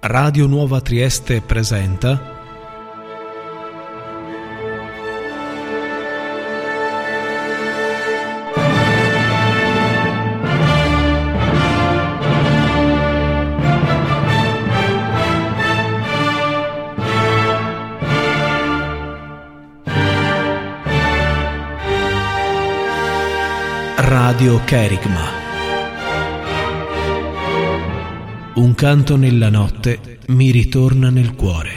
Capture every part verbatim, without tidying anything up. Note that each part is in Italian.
Radio Nuova Trieste presenta Radio Kerigma. Un canto nella notte mi ritorna nel cuore.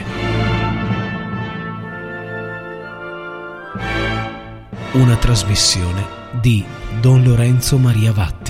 Una trasmissione di Don Lorenzo Maria Vatti.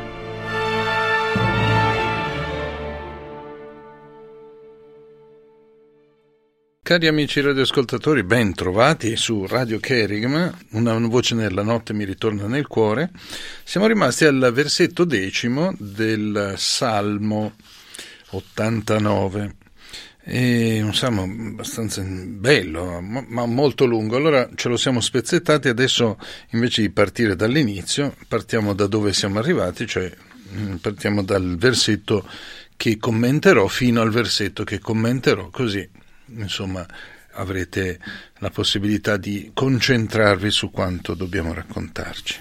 Cari amici radioascoltatori, ben trovati su Radio Kerigma, una voce nella notte mi ritorna nel cuore. Siamo rimasti al versetto decimo del Salmo ottantanove, è un salmo abbastanza bello, ma molto lungo, allora ce lo siamo spezzettati. Adesso invece di partire dall'inizio partiamo da dove siamo arrivati, cioè partiamo dal versetto che commenterò fino al versetto che commenterò, così insomma avrete la possibilità di concentrarvi su quanto dobbiamo raccontarci.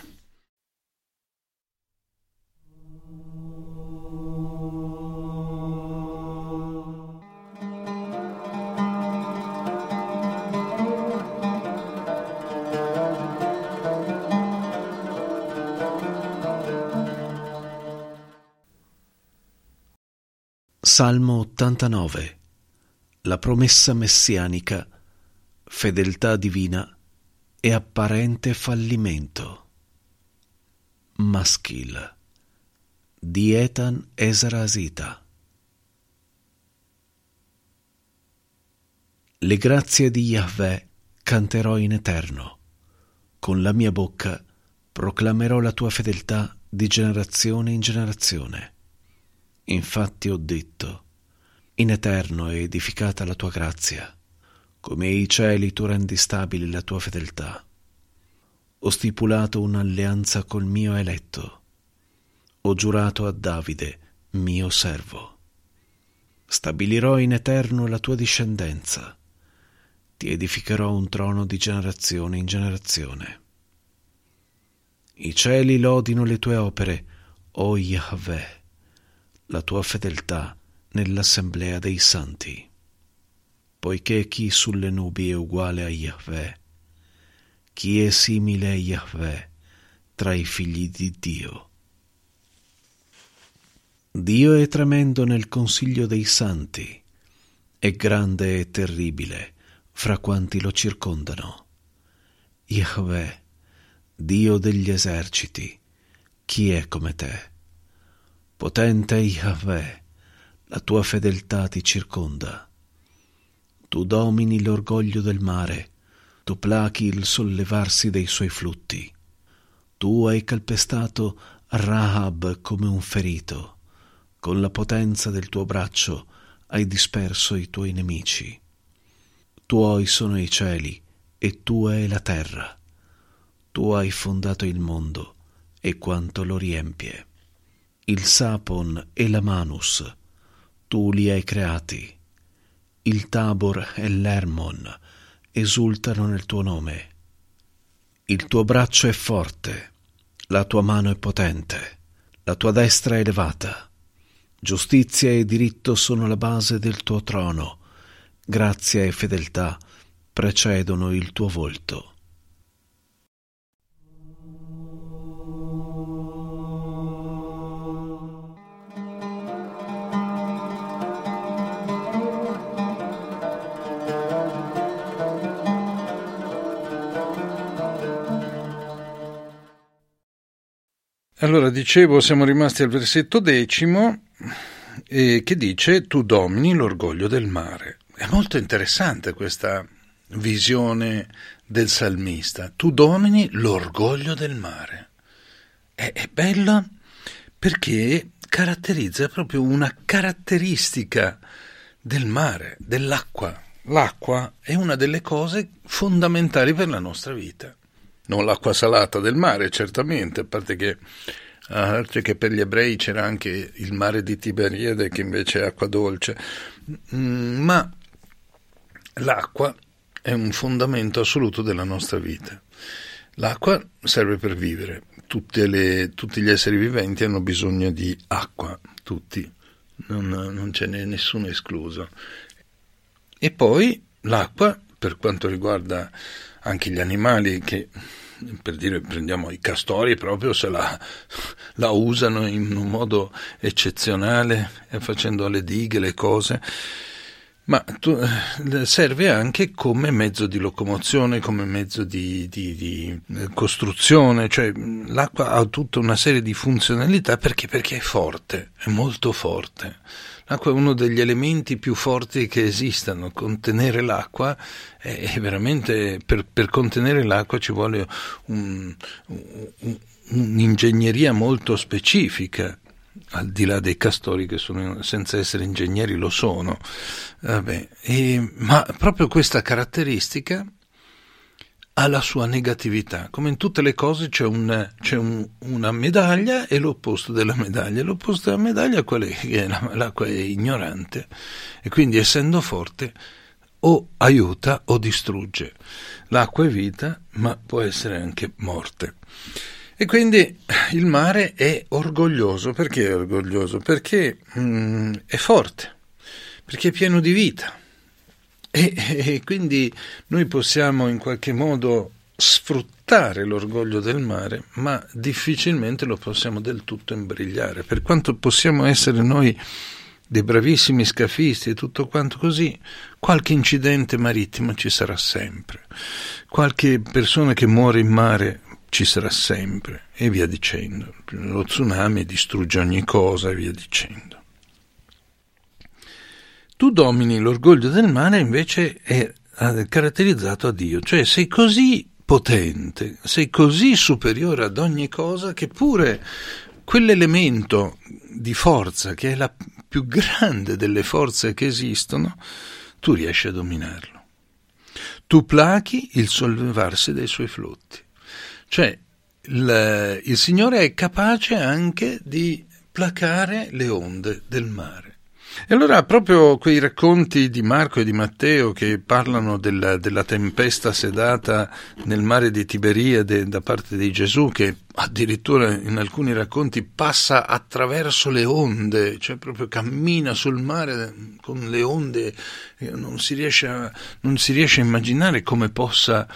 Salmo ottantanove. La promessa messianica, fedeltà divina e apparente fallimento. Maschil di Etan Esrasita. Le grazie di Yahweh canterò in eterno, con la mia bocca proclamerò la tua fedeltà di generazione in generazione. Infatti ho detto: in eterno è edificata la tua grazia, come i cieli tu rendi stabile la tua fedeltà. Ho stipulato un'alleanza col mio eletto, ho giurato a Davide, mio servo. Stabilirò in eterno la tua discendenza, ti edificherò un trono di generazione in generazione. I cieli lodino le tue opere, o Yahweh, la tua fedeltà nell'assemblea dei santi, poiché chi sulle nubi è uguale a Yahweh, chi è simile a Yahweh tra i figli di Dio. Dio è tremendo nel consiglio dei santi, è grande e terribile fra quanti lo circondano. Yahweh, Dio degli eserciti, chi è come te? Potente Yahweh, la tua fedeltà ti circonda. Tu domini l'orgoglio del mare, tu plachi il sollevarsi dei suoi flutti. Tu hai calpestato Rahab come un ferito, con la potenza del tuo braccio hai disperso i tuoi nemici. Tuoi sono i cieli e tua è la terra. Tu hai fondato il mondo e quanto lo riempie. Il Sapon e la Manus, tu li hai creati. Il Tabor e l'Hermon esultano nel tuo nome. Il tuo braccio è forte, la tua mano è potente, la tua destra è elevata. Giustizia e diritto sono la base del tuo trono, grazia e fedeltà precedono il tuo volto. Allora, dicevo, siamo rimasti al versetto decimo, eh, che dice: tu domini l'orgoglio del mare. È molto interessante questa visione del salmista. Tu domini l'orgoglio del mare. È, è bella perché caratterizza proprio una caratteristica del mare, dell'acqua. L'acqua è una delle cose fondamentali per la nostra vita. Non l'acqua salata del mare, certamente, a parte che altro che per gli ebrei c'era anche il mare di Tiberiade che invece è acqua dolce, ma l'acqua è un fondamento assoluto della nostra vita. L'acqua serve per vivere, Tutte le, tutti gli esseri viventi hanno bisogno di acqua, tutti, non, non ce n'è nessuno escluso. E poi l'acqua, per quanto riguarda anche gli animali, che per dire prendiamo i castori proprio se la, la usano in un modo eccezionale, facendo le dighe, le cose, ma tu, serve anche come mezzo di locomozione, come mezzo di, di, di costruzione, cioè l'acqua ha tutta una serie di funzionalità perché, perché è forte, è molto forte. L'acqua è uno degli elementi più forti che esistano. Contenere l'acqua è, è veramente, per, per contenere l'acqua ci vuole un, un, un'ingegneria molto specifica, al di là dei castori che sono, senza essere ingegneri lo sono. Vabbè, e, ma proprio questa caratteristica ha la sua negatività. Come in tutte le cose c'è, un, c'è un, una medaglia e l'opposto della medaglia. L'opposto della medaglia è quella che l'acqua è ignorante e quindi, essendo forte, o aiuta o distrugge. L'acqua è vita, ma può essere anche morte. E quindi il mare è orgoglioso. Perché è orgoglioso? Perché mm, è forte, perché è pieno di vita. E, e quindi noi possiamo in qualche modo sfruttare l'orgoglio del mare, ma difficilmente lo possiamo del tutto imbrigliare. Per quanto possiamo essere noi dei bravissimi scafisti e tutto quanto così, qualche incidente marittimo ci sarà sempre, qualche persona che muore in mare ci sarà sempre, e via dicendo. Lo tsunami distrugge ogni cosa e via dicendo. Tu domini l'orgoglio del mare, invece è caratterizzato a Dio, cioè sei così potente, sei così superiore ad ogni cosa che pure quell'elemento di forza che è la più grande delle forze che esistono, tu riesci a dominarlo. Tu plachi il sollevarsi dei suoi flutti. Cioè il, il Signore è capace anche di placare le onde del mare. E allora proprio quei racconti di Marco e di Matteo che parlano della, della tempesta sedata nel mare di Tiberiade da parte di Gesù, che addirittura in alcuni racconti passa attraverso le onde, cioè proprio cammina sul mare con le onde, non si riesce a, non si riesce a immaginare come possa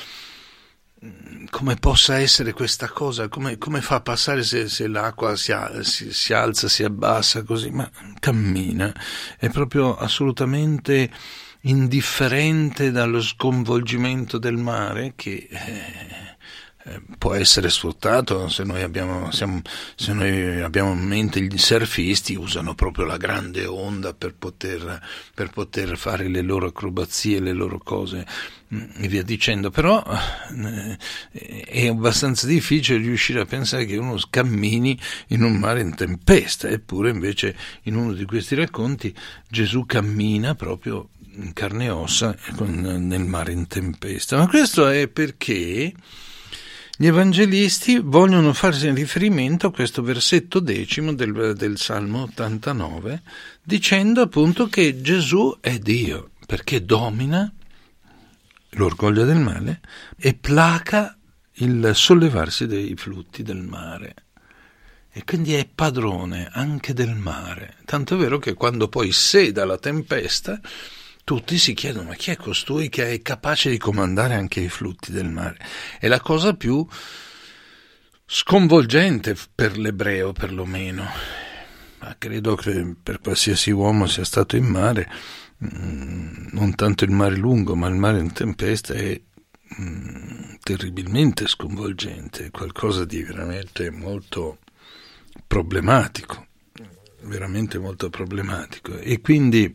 come possa essere questa cosa, come, come fa a passare se, se l'acqua si, si, si alza, si abbassa così, ma cammina, è proprio assolutamente indifferente dallo sconvolgimento del mare che eh, eh, può essere sfruttato. Se noi abbiamo, siamo, se noi abbiamo in mente gli surfisti, usano proprio la grande onda per poter, per poter fare le loro acrobazie, le loro cose e via dicendo, però eh, è abbastanza difficile riuscire a pensare che uno cammini in un mare in tempesta, eppure invece in uno di questi racconti Gesù cammina proprio in carne e ossa con, nel mare in tempesta. Ma questo è perché gli evangelisti vogliono farsi riferimento a questo versetto decimo del, del Salmo ottantanove, dicendo appunto che Gesù è Dio, perché domina l'orgoglio del mare e placa il sollevarsi dei flutti del mare, e quindi è padrone anche del mare, tanto è vero che quando poi seda la tempesta tutti si chiedono: ma chi è costui che è capace di comandare anche i flutti del mare? È la cosa più sconvolgente per l'ebreo, perlomeno, ma credo che per qualsiasi uomo sia stato in mare, non tanto il mare lungo, ma il mare in tempesta è mm, terribilmente sconvolgente, è qualcosa di veramente molto problematico, veramente molto problematico. E quindi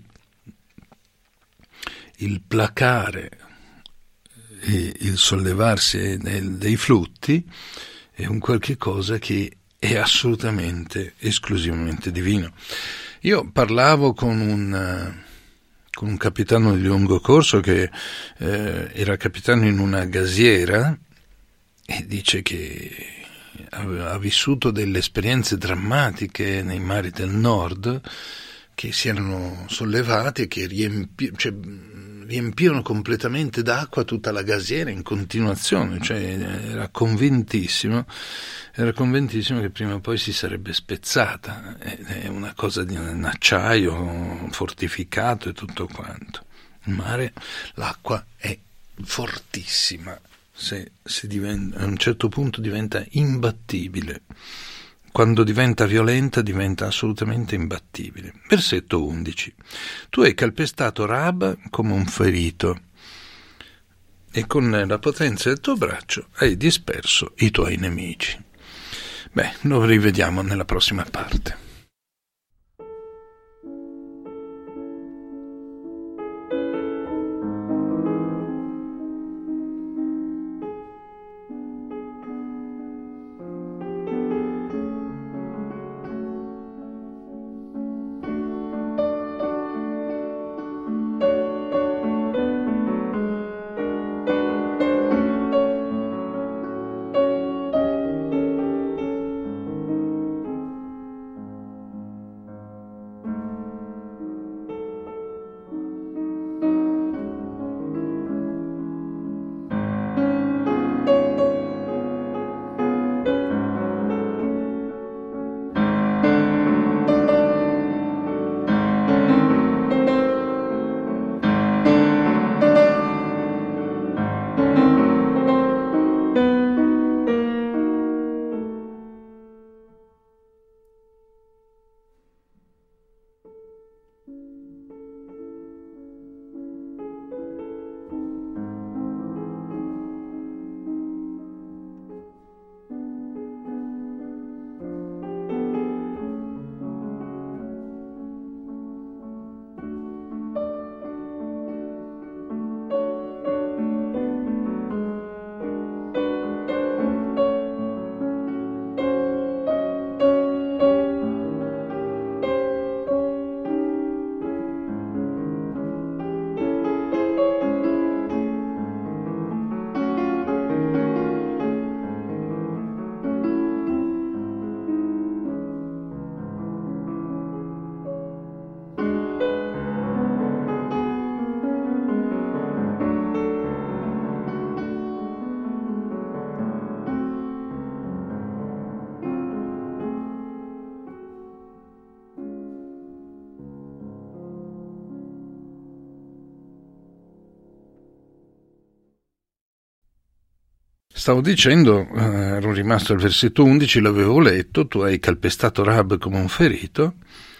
il placare e il sollevarsi dei flutti è un qualche cosa che è assolutamente, esclusivamente divino. Io parlavo con un con un capitano di lungo corso che eh, era capitano in una gasiera, e dice che ha, ha vissuto delle esperienze drammatiche nei mari del nord che si erano sollevati e che riempi, cioè, riempivano completamente d'acqua tutta la gasiera in continuazione, cioè era convintissimo, era convintissimo che prima o poi si sarebbe spezzata, è una cosa di un acciaio fortificato e tutto quanto. In mare l'acqua è fortissima, se, se diventa, a un certo punto diventa imbattibile. Quando diventa violenta diventa assolutamente imbattibile. Versetto undici. Tu hai calpestato Rahab come un ferito e con la potenza del tuo braccio hai disperso i tuoi nemici. Beh, lo rivediamo nella prossima parte. Stavo dicendo, eh, ero rimasto al versetto undici, l'avevo letto, tu hai calpestato Rahab come un ferito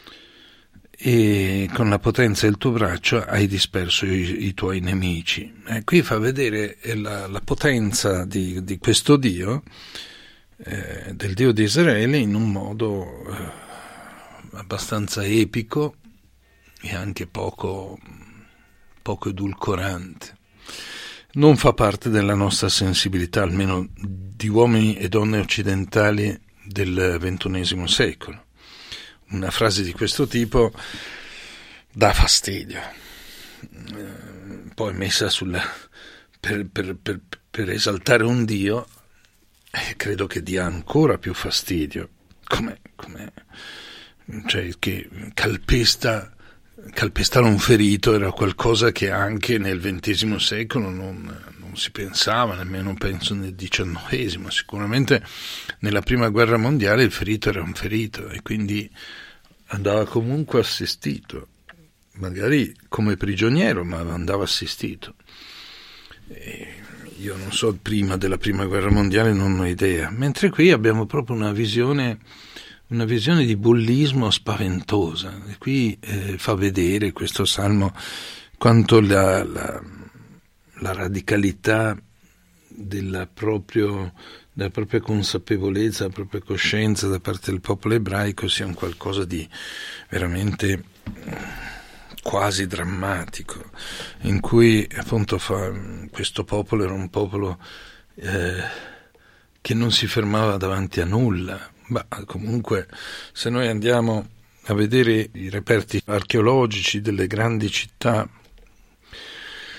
e con la potenza del tuo braccio hai disperso i, i tuoi nemici. Eh, qui fa vedere la, la potenza di, di questo Dio, eh, del Dio di Israele, in un modo eh, abbastanza epico e anche poco, poco edulcorante. Non fa parte della nostra sensibilità, almeno di uomini e donne occidentali del ventunesimo secolo. Una frase di questo tipo dà fastidio, poi messa sulla, per, per, per, per esaltare un Dio, eh, credo che dia ancora più fastidio, come, come cioè che calpesta calpestare un ferito era qualcosa che anche nel ventesimo secolo non, non si pensava, nemmeno penso nel diciannovesimo. Sicuramente nella prima guerra mondiale il ferito era un ferito e quindi andava comunque assistito, magari come prigioniero, ma andava assistito. E io non so, prima della prima guerra mondiale non ho idea, mentre qui abbiamo proprio una visione una visione di bullismo spaventosa. E qui eh, fa vedere questo salmo quanto la, la, la radicalità della, proprio, della propria consapevolezza, della propria coscienza da parte del popolo ebraico sia un qualcosa di veramente quasi drammatico, in cui appunto fa, questo popolo era un popolo eh, che non si fermava davanti a nulla. Ma comunque, se noi andiamo a vedere i reperti archeologici delle grandi città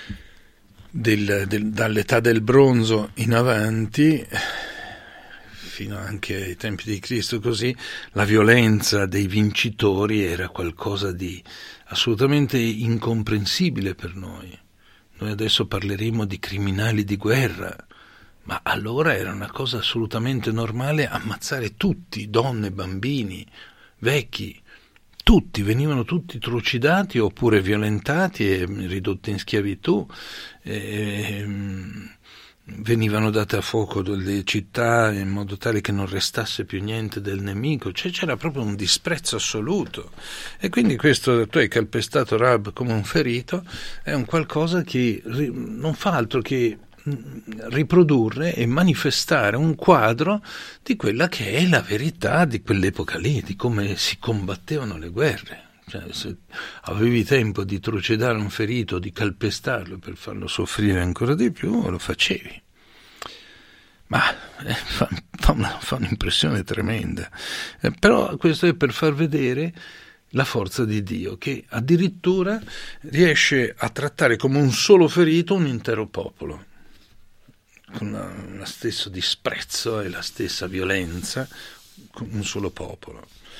del, del, dall'età del bronzo in avanti, fino anche ai tempi di Cristo così, la violenza dei vincitori era qualcosa di assolutamente incomprensibile per noi. Noi adesso parleremo di criminali di guerra, ma allora era una cosa assolutamente normale ammazzare tutti, donne, bambini, vecchi, tutti, venivano tutti trucidati oppure violentati e ridotti in schiavitù, e venivano date a fuoco delle città in modo tale che non restasse più niente del nemico, cioè c'era proprio un disprezzo assoluto. E quindi questo, tu hai calpestato Rahab come un ferito, è un qualcosa che non fa altro che riprodurre e manifestare un quadro di quella che è la verità di quell'epoca lì, di come si combattevano le guerre. Cioè, se avevi tempo di trucidare un ferito, di calpestarlo per farlo soffrire ancora di più, lo facevi. Ma eh, fa, fa, una, fa un'impressione tremenda. Eh, però questo è per far vedere la forza di Dio, che addirittura riesce a trattare come un solo ferito un intero popolo, con lo stesso disprezzo e la stessa violenza, con un solo popolo.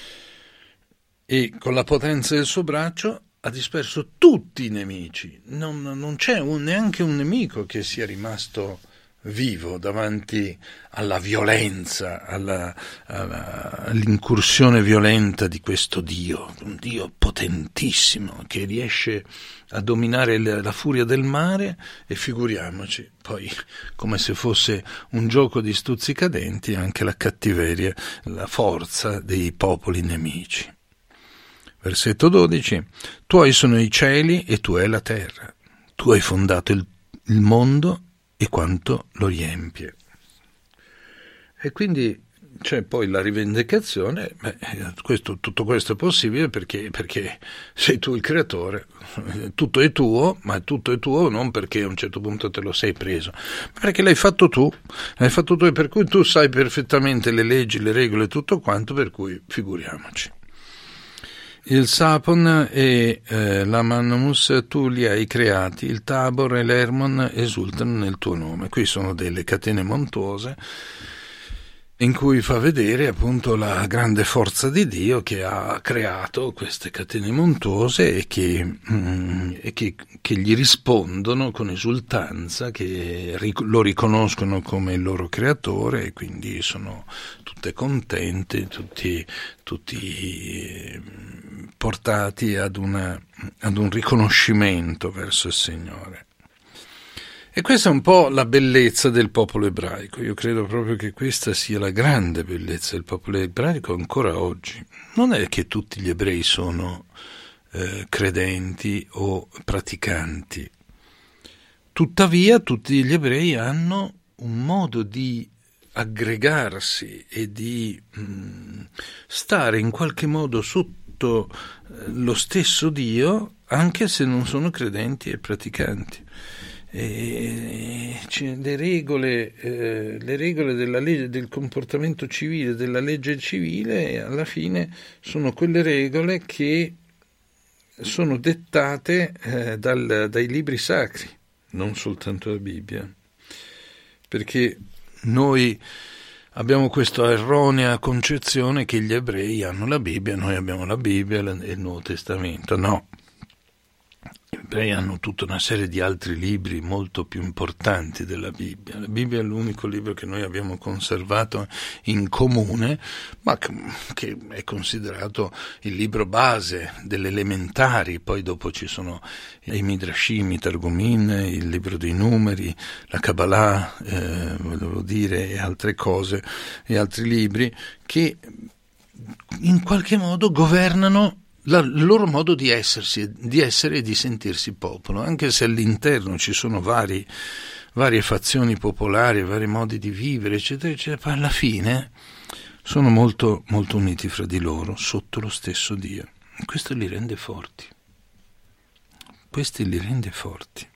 E con la potenza del suo braccio ha disperso tutti i nemici. Non, non c'è un, neanche un nemico che sia rimasto vivo davanti alla violenza, alla, alla, all'incursione violenta di questo Dio, un Dio potentissimo che riesce a dominare la, la furia del mare, e figuriamoci poi, come se fosse un gioco di stuzzicadenti, anche la cattiveria, la forza dei popoli nemici. Versetto dodici: Tuoi sono i cieli e tu è la terra, tu hai fondato il, il mondo e quanto lo riempie. E quindi c'è poi la rivendicazione. Beh, questo, tutto questo è possibile perché, perché sei tu il creatore, tutto è tuo, ma tutto è tuo non perché a un certo punto te lo sei preso, ma perché l'hai fatto tu, l'hai fatto tu, e per cui tu sai perfettamente le leggi, le regole, tutto quanto, per cui figuriamoci. Il Sapon e eh, l'Amanamus tu li hai creati, il Tabor e l'Hermon esultano nel tuo nome. Qui sono delle catene montuose in cui fa vedere appunto la grande forza di Dio che ha creato queste catene montuose e che, mm, e che, che gli rispondono con esultanza, che ric- lo riconoscono come il loro creatore, e quindi sono tutte contente, tutti, tutti eh, portati ad, una, ad un riconoscimento verso il Signore. E questa è un po' la bellezza del popolo ebraico. Io credo proprio che questa sia la grande bellezza del popolo ebraico ancora oggi. Non è che tutti gli ebrei sono eh, credenti o praticanti. Tuttavia tutti gli ebrei hanno un modo di aggregarsi e di mh, stare in qualche modo sotto eh, lo stesso Dio, anche se non sono credenti e praticanti. E le regole, eh, le regole della legge, del comportamento civile, della legge civile, alla fine sono quelle regole che sono dettate eh, dal, dai libri sacri, non soltanto la Bibbia, perché noi abbiamo questa erronea concezione che gli ebrei hanno la Bibbia, noi abbiamo la Bibbia e il Nuovo Testamento. No. Gli ebrei hanno tutta una serie di altri libri molto più importanti della Bibbia. La Bibbia è l'unico libro che noi abbiamo conservato in comune, ma che è considerato il libro base delle elementari. Poi dopo ci sono i Midrashim, i Targumim, il libro dei numeri, la Kabbalah, eh, volevo dire, e altre cose, e altri libri che in qualche modo governano La, il loro modo di essersi, di essere e di sentirsi popolo, anche se all'interno ci sono vari, varie fazioni popolari, vari modi di vivere, eccetera, eccetera, ma alla fine sono molto, molto uniti fra di loro, sotto lo stesso Dio. Questo li rende forti. Questo li rende forti.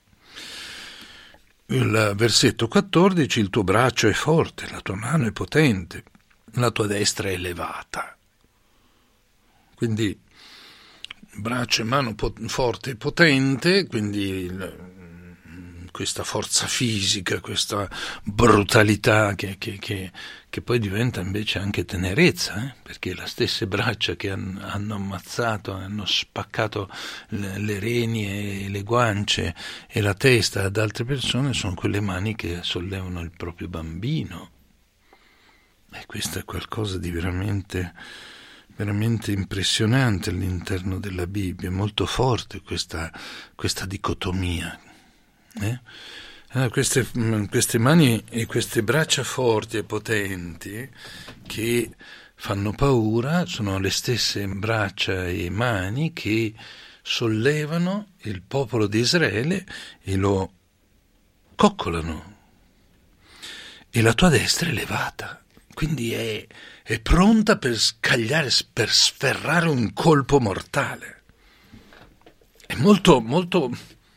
Il versetto quattordici: il tuo braccio è forte, la tua mano è potente, la tua destra è elevata. Quindi braccio e mano pot- forte e potente, quindi il, questa forza fisica, questa brutalità che, che, che, che poi diventa invece anche tenerezza, eh? Perché le stesse braccia che han, hanno ammazzato, hanno spaccato le, le reni e le guance e la testa ad altre persone sono quelle mani che sollevano il proprio bambino. E questo è qualcosa di veramente, veramente impressionante all'interno della Bibbia, molto forte questa, questa dicotomia. Eh? Allora, queste, queste mani e queste braccia forti e potenti che fanno paura sono le stesse braccia e mani che sollevano il popolo di Israele e lo coccolano. E la tua destra è levata. Quindi è, è pronta per scagliare, per sferrare un colpo mortale. È molto, molto,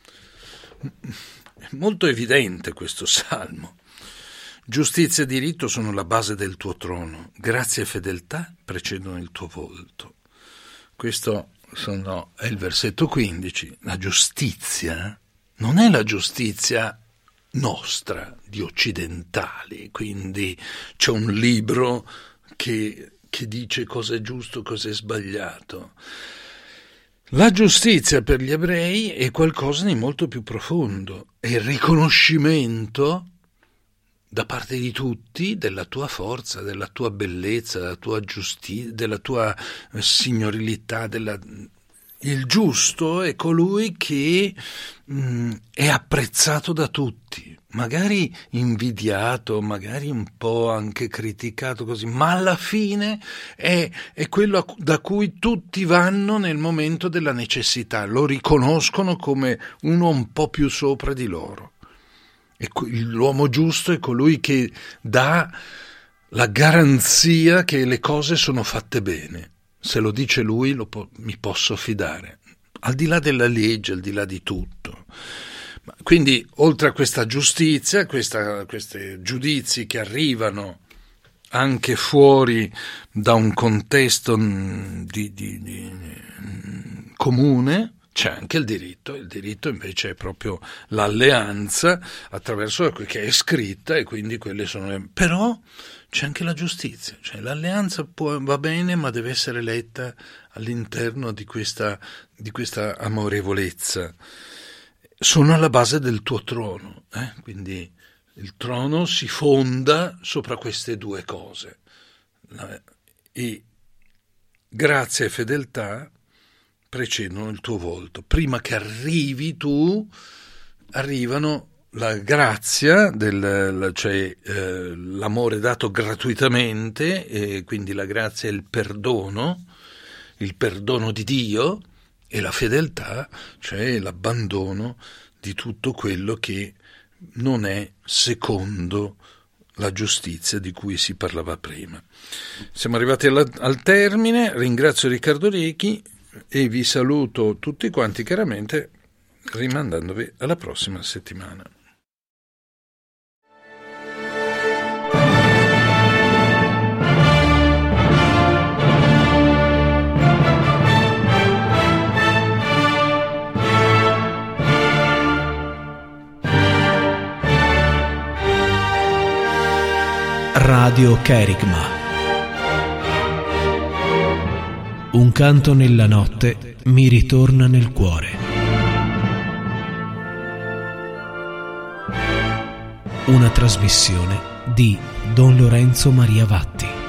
molto evidente questo salmo. Giustizia e diritto sono la base del tuo trono, grazia e fedeltà precedono il tuo volto. Questo sono, è il versetto quindici. La giustizia non è la giustizia nostra, di occidentali, quindi c'è un libro che, che dice cosa è giusto, cosa è sbagliato. La giustizia per gli ebrei è qualcosa di molto più profondo, è il riconoscimento da parte di tutti della tua forza, della tua bellezza, della tua giustizia, della tua signorilità, della... Il giusto è colui che mh, è apprezzato da tutti, magari invidiato, magari un po' anche criticato così, ma alla fine è, è quello da cui tutti vanno nel momento della necessità, lo riconoscono come uno un po' più sopra di loro. E l'uomo giusto è colui che dà la garanzia che le cose sono fatte bene. Se lo dice lui, lo po- mi posso fidare, al di là della legge, al di là di tutto. Quindi, oltre a questa giustizia, questa, questi giudizi che arrivano anche fuori da un contesto di, di, di, comune, c'è anche il diritto. Il diritto invece è proprio l'alleanza attraverso che è scritta, e quindi quelle sono... Però c'è anche la giustizia, cioè l'alleanza può, va bene, ma deve essere letta all'interno di questa, di questa amorevolezza. Sono alla base del tuo trono, eh? Quindi il trono si fonda sopra queste due cose. E grazia e fedeltà precedono il tuo volto. Prima che arrivi tu, arrivano la grazia, del, cioè eh, l'amore dato gratuitamente, e quindi la grazia è il perdono, il perdono di Dio, e la fedeltà, cioè l'abbandono di tutto quello che non è secondo la giustizia di cui si parlava prima. Siamo arrivati alla, al termine, ringrazio Riccardo Rechi e vi saluto tutti quanti, chiaramente rimandandovi alla prossima settimana. Radio Kerigma. Un canto nella notte mi ritorna nel cuore. Una trasmissione di Don Lorenzo Maria Vatti.